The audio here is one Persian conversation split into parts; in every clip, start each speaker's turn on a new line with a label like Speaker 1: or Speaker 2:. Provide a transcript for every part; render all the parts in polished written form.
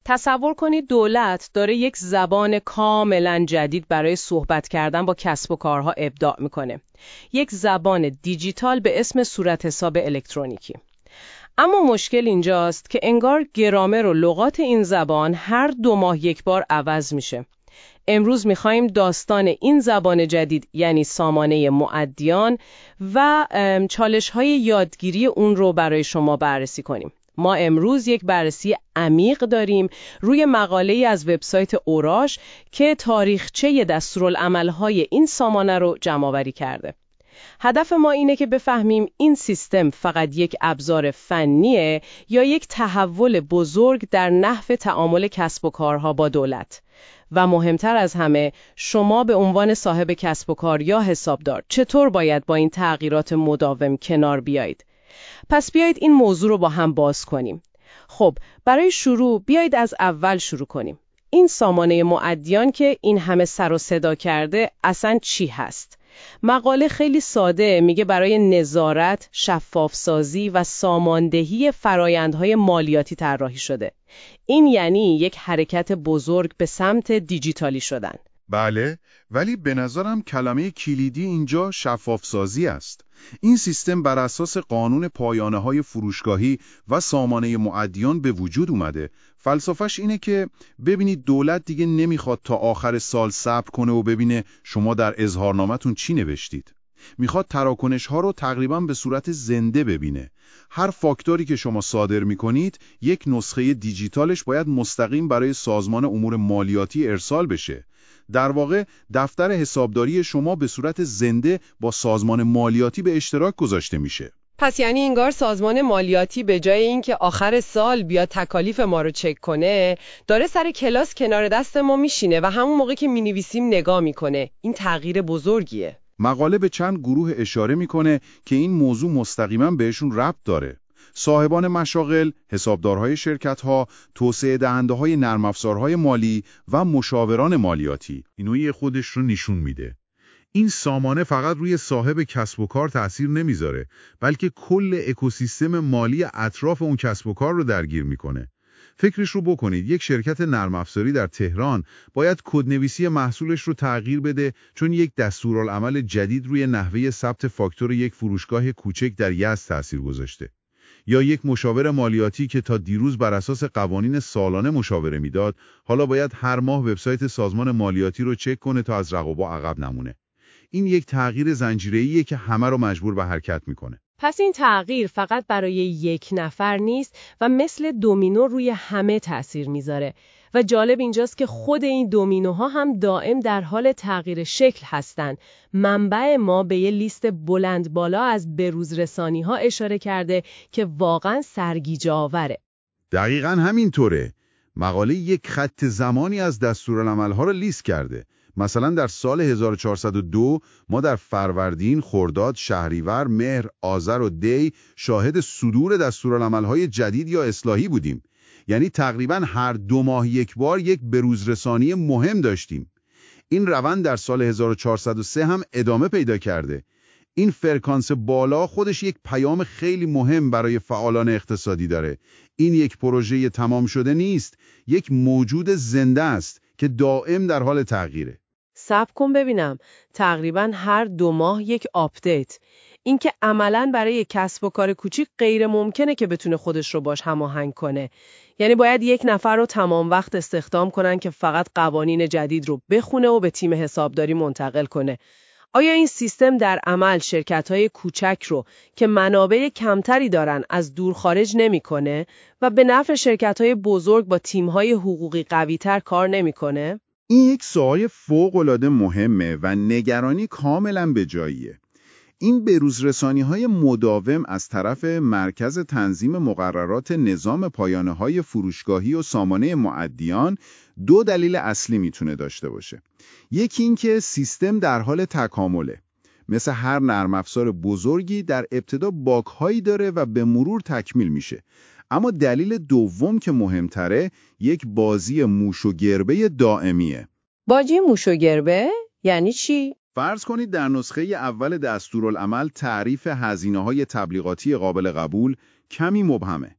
Speaker 1: تصور کنید دولت داره یک زبان کاملا جدید برای صحبت کردن با کسب و کارها ابداع میکنه. یک زبان دیجیتال به اسم صورت حساب الکترونیکی. اما مشکل اینجاست که انگار گرامر و لغات این زبان هر 2 ماه یک بار عوض میشه. امروز میخوایم داستان این زبان جدید یعنی سامانه معدیان و چالش‌های یادگیری اون رو برای شما بررسی کنیم. ما امروز یک بررسی عمیق داریم روی مقاله‌ای از وبسایت اوراش که تاریخچه دستورالعمل‌های این سامانه رو جمع‌آوری کرده. هدف ما اینه که بفهمیم این سیستم فقط یک ابزار فنیه یا یک تحول بزرگ در نحو تعامل کسب و کارها با دولت. و مهمتر از همه، شما به عنوان صاحب کسب و کار یا حسابدار چطور باید با این تغییرات مداوم کنار بیایید؟ پس بیایید این موضوع رو با هم باز کنیم. خب، برای شروع بیایید از اول شروع کنیم. این سامانه معدیان که این همه سر و صدا کرده اصلاً چی هست؟ مقاله خیلی ساده میگه برای نظارت، شفافسازی و ساماندهی فرایندهای مالیاتی طراحی شده. این یعنی یک حرکت بزرگ به سمت دیجیتالی شدن.
Speaker 2: بله، ولی به نظرم کلمه کلیدی اینجا شفافسازی است. این سیستم بر اساس قانون پایانه‌های فروشگاهی و سامانه معدیان به وجود اومده. فلسفه‌اش اینه که ببینید دولت دیگه نمیخواد تا آخر سال صبر کنه و ببینه شما در اظهارنامه‌تون چی نوشتید. میخواد تراکنش‌ها رو تقریباً به صورت زنده ببینه. هر فاکتوری که شما صادر می‌کنید، یک نسخه دیجیتالش باید مستقیم برای سازمان امور مالیاتی ارسال بشه. در واقع دفتر حسابداری شما به صورت زنده با سازمان مالیاتی به اشتراک گذاشته میشه.
Speaker 1: پس یعنی انگار سازمان مالیاتی به جای اینکه آخر سال بیاد تکالیف ما رو چک کنه، داره سر کلاس کنار دست ما میشینه و همون موقع که مینویسیم نگاه میکنه. این تغییر بزرگیه.
Speaker 2: مقاله به چند گروه اشاره میکنه که این موضوع مستقیما بهشون ربط داره. صاحبان مشاغل، حسابدارهای شرکت‌ها، توسعه دهنده‌های نرم افزارهای مالی و مشاوران مالیاتی. اینوی خودش رو نشون میده. این سامانه فقط روی صاحب کسب و کار تأثیر نمیذاره، بلکه کل اکوسیستم مالی اطراف اون کسب و کار رو درگیر میکنه. فکرش رو بکنید، یک شرکت نرم افزاری در تهران باید کدنویسی محصولش رو تغییر بده چون یک دستورالعمل جدید روی نحوه ثبت فاکتور یک فروشگاه کوچک در یزد تأثیر گذاشته. یا یک مشاور مالیاتی که تا دیروز بر اساس قوانین سالانه مشاوره میداد، حالا باید هر ماه وبسایت سازمان مالیاتی رو چک کنه تا از رقابا عقب نمونه. این یک تغییر زنجیره‌ایه که همه رو مجبور به حرکت میکنه.
Speaker 1: پس این تغییر فقط برای یک نفر نیست و مثل دومینو روی همه تأثیر میذاره. و جالب اینجاست که خود این دومینوها هم دائم در حال تغییر شکل هستن. منبع ما به یه لیست بلند بالا از بروزرسانی‌ها اشاره کرده که واقعاً سرگیجه‌آوره.
Speaker 2: دقیقاً همینطوره. مقاله یک خط زمانی از دستورالعمل‌ها رو لیست کرده. مثلا در سال 1402 ما در فروردین، خرداد، شهریور، مهر، آذر و دی شاهد صدور دستورالعمل‌های جدید یا اصلاحی بودیم. یعنی تقریباً هر 2 ماه یک بار یک بروزرسانی مهم داشتیم. این روند در سال 1403 هم ادامه پیدا کرده. این فرکانس بالا خودش یک پیام خیلی مهم برای فعالان اقتصادی داره. این یک پروژه تمام شده نیست، یک موجود زنده است که دائم در حال تغییره.
Speaker 1: صبر کن ببینم، تقریباً هر 2 ماه یک آپدیت. این که عملاً برای کسب و کار کوچیک غیر ممکنه که بتونه خودش رو باش هماهنگ کنه. یعنی باید یک نفر رو تمام وقت استخدام کنن که فقط قوانین جدید رو بخونه و به تیم حسابداری منتقل کنه. آیا این سیستم در عمل شرکت‌های کوچک رو که منابع کمتری دارن از دور خارج نمی‌کنه و به نفع شرکت‌های بزرگ با تیم‌های حقوقی قوی‌تر کار نمی‌کنه؟
Speaker 2: این یک سوال فوق‌العاده مهمه و نگرانی کاملاً به جاییه. این بروزرسانی‌های مداوم از طرف مرکز تنظیم مقررات نظام پایانه‌های فروشگاهی و سامانه معدیان 2 دلیل اصلی میتونه داشته باشه. یکی این که سیستم در حال تکامله. مثل هر نرم افزار بزرگی در ابتدا باگ‌هایی داره و به مرور تکمیل میشه. اما دلیل دوم که مهمتره، یک بازی موش و گربه دائمیه.
Speaker 1: بازی موش و گربه؟ یعنی چی؟
Speaker 2: فرض کنید در نسخه اول دستورالعمل تعریف هزینه‌های تبلیغاتی قابل قبول کمی مبهمه.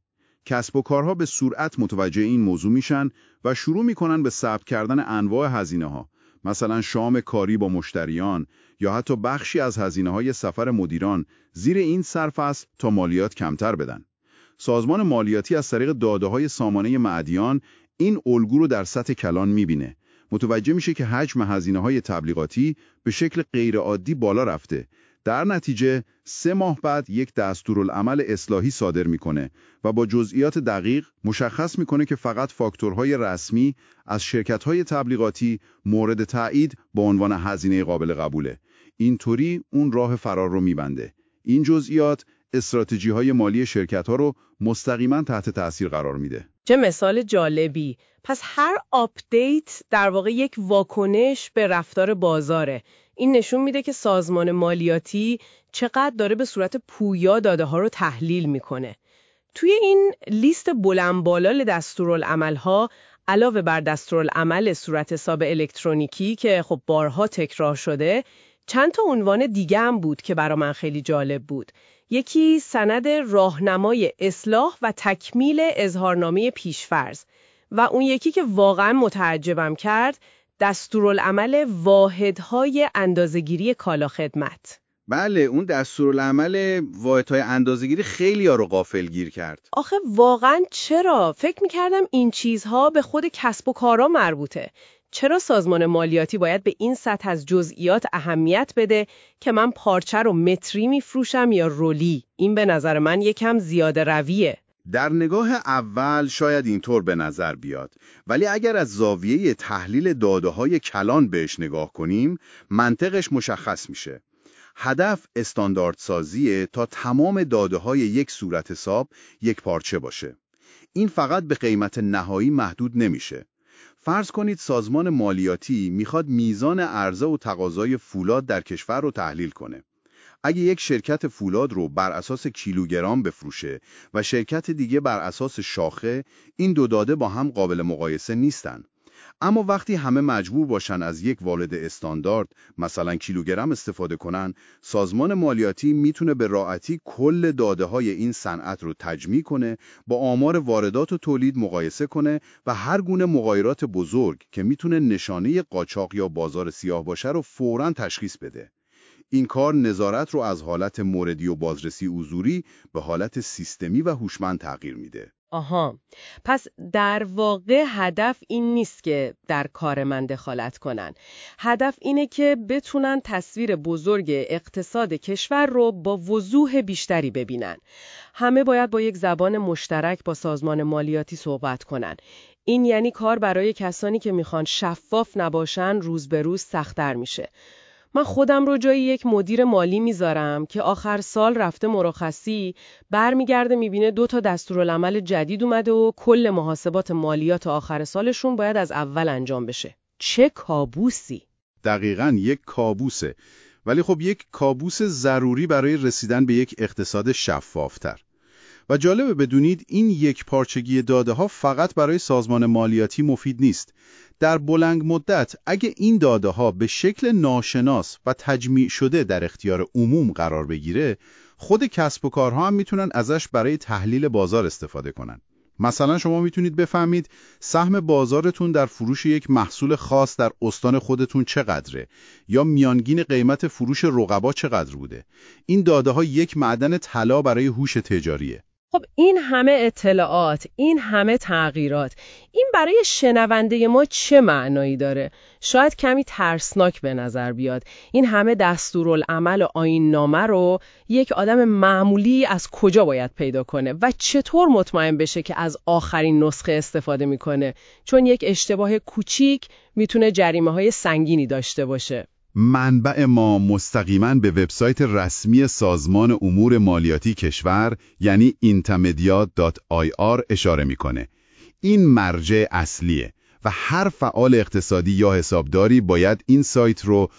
Speaker 2: کسب و کارها به سرعت متوجه این موضوع میشن و شروع میکنن به ثبت کردن انواع هزینه‌ها، مثلا شام کاری با مشتریان یا حتی بخشی از هزینه‌های سفر مدیران زیر این سرفصل تا مالیات کمتر بدن. سازمان مالیاتی از طریق داده‌های سامانه معدیان این الگو رو در سطح کلان میبینه. متوجه میشه که حجم هزینه‌های تبلیغاتی به شکل غیرعادی بالا رفته. در نتیجه 3 ماه بعد یک دستورالعمل اصلاحی صادر میکنه و با جزئیات دقیق مشخص میکنه که فقط فاکتورهای رسمی از شرکت‌های تبلیغاتی مورد تایید با عنوان هزینه قابل قبوله. اینطوری اون راه فرار رو میبنده. این جزئیات استراتژی‌های مالی شرکت‌ها رو مستقیما تحت تأثیر قرار میده.
Speaker 1: چه مثال جالبی. پس هر آپدیت در واقع یک واکنش به رفتار بازاره. این نشون میده که سازمان مالیاتی چقدر داره به صورت پویا داده ها رو تحلیل میکنه. توی این لیست بلند بالا دستورالعمل‌ها علاوه بر دستورالعمل صورت حساب الکترونیکی که خب بارها تکرار شده، چند تا عنوان دیگه هم بود که برای من خیلی جالب بود. یکی سند راهنمای اصلاح و تکمیل اظهارنامه پیشفرض و اون یکی که واقعا متعجبم کرد دستورالعمل واحدهای اندازه‌گیری کالا خدمت.
Speaker 3: بله، اون دستورالعمل واحدهای اندازه‌گیری خیلی ها رو غافلگیر کرد.
Speaker 1: آخه واقعا چرا؟ فکر می‌کردم این چیزها به خود کسب و کارا مربوطه. چرا سازمان مالیاتی باید به این سطح از جزئیات اهمیت بده که من پارچه رو متری میفروشم یا رولی؟ این به نظر من یکم زیاده رویه.
Speaker 3: در نگاه اول شاید اینطور به نظر بیاد، ولی اگر از زاویه تحلیل داده‌های کلان بهش نگاه کنیم، منطقش مشخص میشه. هدف استانداردسازیه تا تمام داده‌های یک صورت حساب یک پارچه باشه. این فقط به قیمت نهایی محدود نمیشه. فرض کنید سازمان مالیاتی میخواد میزان عرضه و تقاضای فولاد در کشور رو تحلیل کنه. اگه یک شرکت فولاد رو بر اساس کیلوگرم بفروشه و شرکت دیگه بر اساس شاخه، این دو داده با هم قابل مقایسه نیستن. اما وقتی همه مجبور باشن از یک والد استاندارد، مثلا کیلوگرم استفاده کنن، سازمان مالیاتی میتونه به راحتی کل داده‌های این صنعت رو تجمیع کنه، با آمار واردات و تولید مقایسه کنه و هر گونه مغایرات بزرگ که میتونه نشانه قاچاق یا بازار سیاه باشه رو فوراً تشخیص بده. این کار نظارت رو از حالت موردی و بازرسی حضوری به حالت سیستمی و هوشمند تغییر میده.
Speaker 1: آها، پس در واقع هدف این نیست که در کار من دخالت کنن. هدف اینه که بتونن تصویر بزرگ اقتصاد کشور رو با وضوح بیشتری ببینن. همه باید با یک زبان مشترک با سازمان مالیاتی صحبت کنن. این یعنی کار برای کسانی که میخوان شفاف نباشن روز به روز سخت‌تر میشه. من خودم رو جای یک مدیر مالی میذارم که آخر سال رفته مرخصی، برمیگرده میبینه 2 تا دستورالعمل جدید اومده و کل محاسبات مالیات آخر سالشون باید از اول انجام بشه. چه کابوسی!
Speaker 2: دقیقاً یک کابوسه، ولی خب یک کابوس ضروری برای رسیدن به یک اقتصاد شفافتر. و جالبه بدونید این یک پارچگی داده ها فقط برای سازمان مالیاتی مفید نیست. در بلند مدت اگه این داده ها به شکل ناشناس و تجمیع شده در اختیار عموم قرار بگیره، خود کسب و کارها هم میتونن ازش برای تحلیل بازار استفاده کنن. مثلا شما میتونید بفهمید سهم بازارتون در فروش یک محصول خاص در استان خودتون چقدره یا میانگین قیمت فروش رقبا چقدر بوده. این داده ها یک معدن طلا برای هوش تجاریه.
Speaker 1: خب این همه اطلاعات، این همه تغییرات، این برای شنونده ما چه معنایی داره؟ شاید کمی ترسناک به نظر بیاد. این همه دستورالعمل و آیین‌نامه رو یک آدم معمولی از کجا باید پیدا کنه و چطور مطمئن بشه که از آخرین نسخه استفاده میکنه؟ چون یک اشتباه کوچیک میتونه جریمه‌های سنگینی داشته باشه.
Speaker 2: منبع ما مستقیما به وبسایت رسمی سازمان امور مالیاتی کشور یعنی intermediate.ir اشاره میکنه. این مرجع اصلیه و هر فعال اقتصادی یا حسابداری باید این سایت رو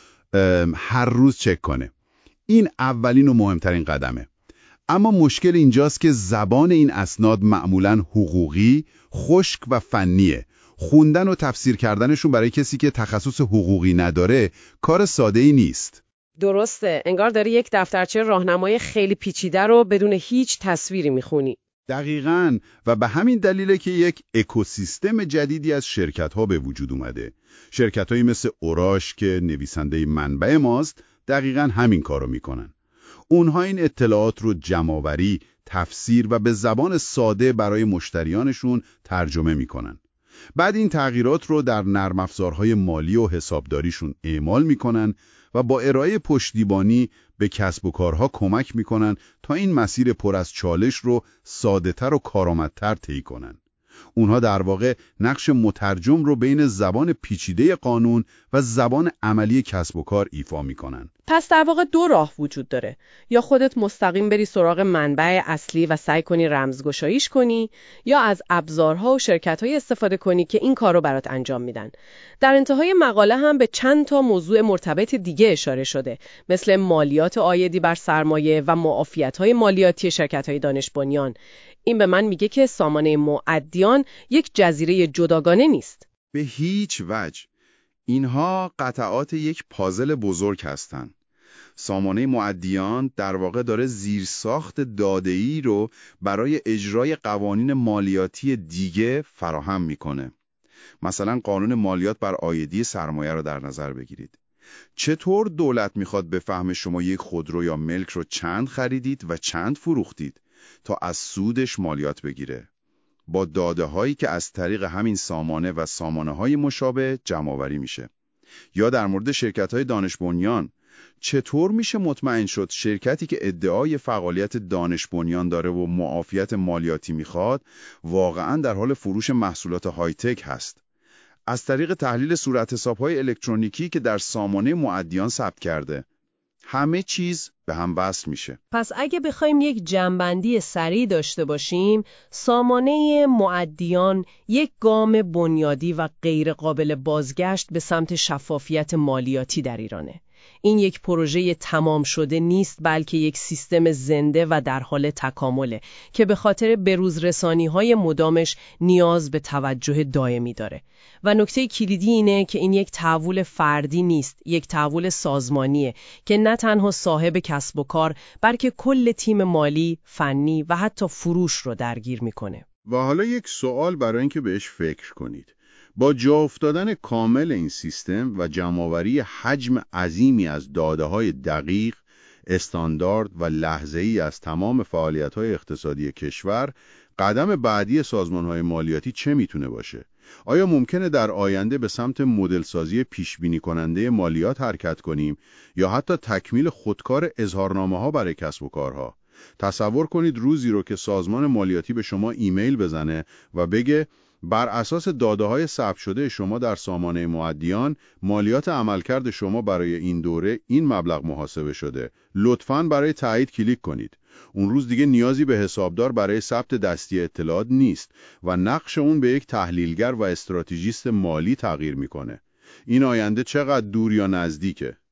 Speaker 2: هر روز چک کنه. این اولین و مهمترین قدمه. اما مشکل اینجاست که زبان این اسناد معمولاً حقوقی، خشک و فنیه. خوندن و تفسیر کردنشون برای کسی که تخصص حقوقی نداره کار ساده‌ای نیست.
Speaker 1: درسته، انگار داری یک دفترچه راهنمای خیلی پیچیده رو بدون هیچ تصویری میخونی.
Speaker 2: دقیقاً، و به همین دلیله که یک اکوسیستم جدیدی از شرکت‌ها به وجود اومده. شرکت‌هایی مثل اوراش که نویسنده منبع ماست، دقیقاً همین کارو میکنن. اونها این اطلاعات رو جمع‌آوری، تفسیر و به زبان ساده برای مشتریانشون ترجمه میکنن. بعد این تغییرات رو در نرم افزارهای مالی و حسابداریشون اعمال میکنن و با ارائه پشتیبانی به کسب و کارها کمک میکنن تا این مسیر پر از چالش رو ساده‌تر و کارآمدتر طی کنن. اونها در واقع نقش مترجم رو بین زبان پیچیده قانون و زبان عملی کسب و کار ایفا میکنن.
Speaker 1: پس در واقع دو راه وجود داره. یا خودت مستقیم بری سراغ منبع اصلی و سعی کنی رمزگشاییش کنی، یا از ابزارها و شرکت‌های استفاده کنی که این کار رو برات انجام میدن. در انتهای مقاله هم به چند تا موضوع مرتبط دیگه اشاره شده، مثل مالیات عایدی بر سرمایه و معافیت‌های مالیاتی شرکت‌های دانش بنیان. این به من میگه که سامانه مؤدیان یک جزیره جداگانه نیست.
Speaker 3: به هیچ وجه. اینها قطعات یک پازل بزرگ هستند. سامانه مؤدیان در واقع داره زیرساخت داده‌ای رو برای اجرای قوانین مالیاتی دیگه فراهم میکنه. مثلا قانون مالیات بر عایدی سرمایه رو در نظر بگیرید. چطور دولت میخواد بفهمه شما یک خودرو یا ملک رو چند خریدید و چند فروختید تا از سودش مالیات بگیره؟ با داده‌هایی که از طریق همین سامانه و سامانه‌های مشابه جمع‌آوری میشه. یا در مورد شرکت‌های دانش بنیان، چطور میشه مطمئن شد شرکتی که ادعای فعالیت دانش بنیان داره و معافیت مالیاتی میخواد واقعاً در حال فروش محصولات های تک هست؟ از طریق تحلیل صورتحساب‌های الکترونیکی که در سامانه مؤدیان ثبت کرده. همه چیز به هم وصل میشه.
Speaker 1: پس اگه بخوایم یک جمع‌بندی سریع داشته باشیم، سامانه مؤدیان یک گام بنیادی و غیر قابل بازگشت به سمت شفافیت مالیاتی در ایرانه. این یک پروژه تمام شده نیست، بلکه یک سیستم زنده و در حال تکامله که به خاطر بروزرسانی‌های مدامش نیاز به توجه دائمی داره. و نکته کلیدی اینه که این یک تحول فردی نیست، یک تحول سازمانیه که نه تنها صاحب کسب و کار، بلکه کل تیم مالی، فنی و حتی فروش رو درگیر میکنه.
Speaker 2: و حالا یک سوال برای اینکه بهش فکر کنید. با جا افتادن کامل این سیستم و جمع‌آوری حجم عظیمی از داده‌های دقیق، استاندارد و لحظه‌ای از تمام فعالیت‌های اقتصادی کشور، قدم بعدی سازمان‌های مالیاتی چه میتونه باشه؟ آیا ممکنه در آینده به سمت مدل‌سازی پیش‌بینی کننده مالیات حرکت کنیم یا حتی تکمیل خودکار اظهارنامه‌ها برای کسب و کارها؟ تصور کنید روزی رو که سازمان مالیاتی به شما ایمیل بزنه و بگه بر اساس داده‌های ثبت شده شما در سامانه مؤدیان، مالیات عملکرد شما برای این دوره این مبلغ محاسبه شده. لطفاً برای تایید کلیک کنید. اون روز دیگه نیازی به حسابدار برای ثبت دستی اطلاعات نیست و نقش اون به یک تحلیلگر و استراتژیست مالی تغییر میکنه. این آینده چقدر دور یا نزدیکه؟